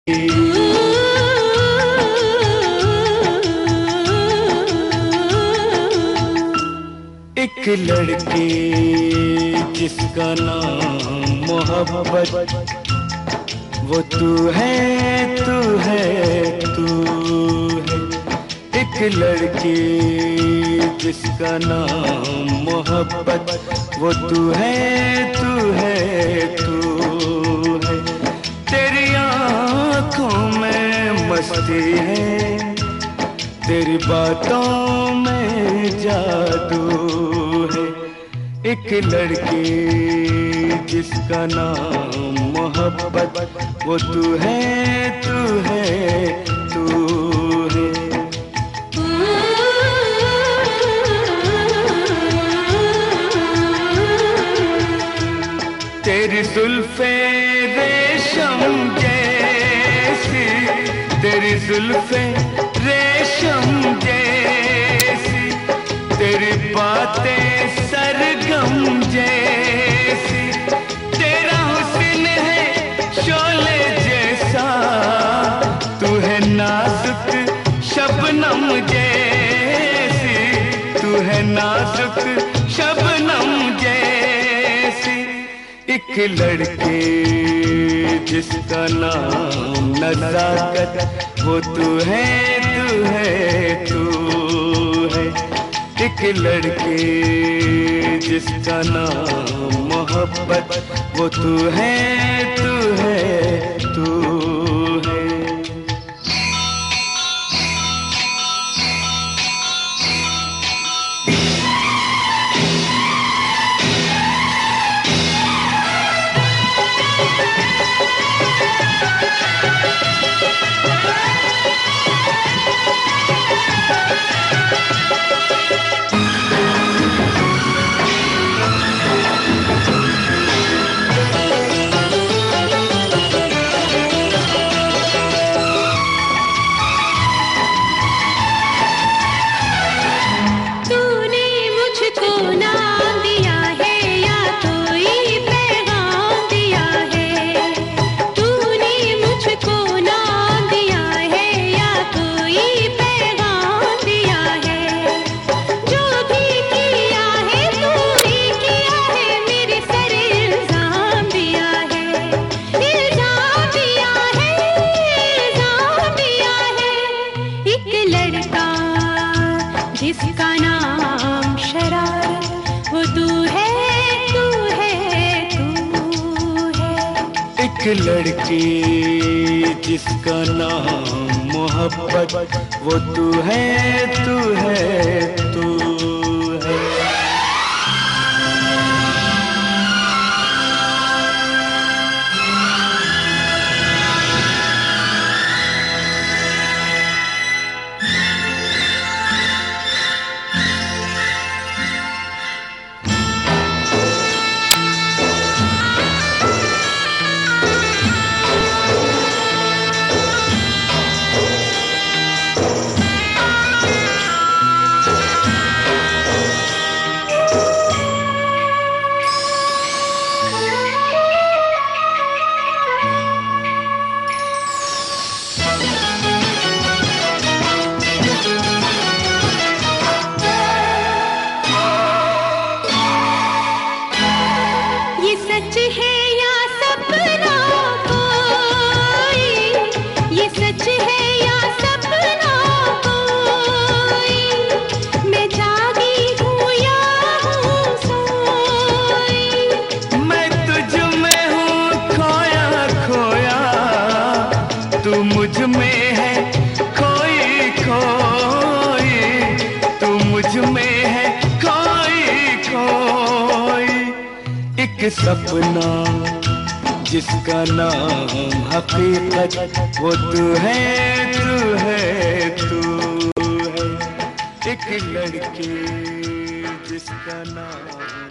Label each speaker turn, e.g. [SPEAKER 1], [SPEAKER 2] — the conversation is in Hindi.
[SPEAKER 1] एक लड़की जिसका नाम मोहब्बत, वो तू है, तू है, तू है। एक लड़की जिसका नाम मोहब्बत, वो तू है, तू है, तू है। तेरी आँखों में मस्ती है, तेरी बातों में जादू है। एक लड़की जिसका नाम मोहब्बत, वो तू है, तू है, तू है। तेरी जुल्फे रेशम जैसी, तेरी जुल्फे रेशम जैसी, तेरी बातें सरगम जैसी। तेरा हुस्न है शोले जैसा, तू है नाजुक शबनम जैसी, तू है नाजुक शबनम जैसी। एक लड़की जिसका नाम नज़ाकत, वो तू है, तू है, तू है। एक लड़की जिसका नाम मोहब्बत, वो तू है, तू है, तू है।
[SPEAKER 2] जिसका नाम शरारत, वो तू है, तू है, तू है।
[SPEAKER 1] एक लड़की जिसका नाम मोहब्बत, वो तू है, तू है, तू है।
[SPEAKER 2] सच है या सपना कोई, ये सच है या सपना कोई, मैं जागी हूँ या हूँ सोई।
[SPEAKER 1] मैं तुझ में हूँ खोया खोया, तू मुझ में है खोई खोई, तू मुझ में है खोई खोई। एक सपना जिसका नाम हकीकत, वो तू है, तू है, तू है। एक लड़की जिसका नाम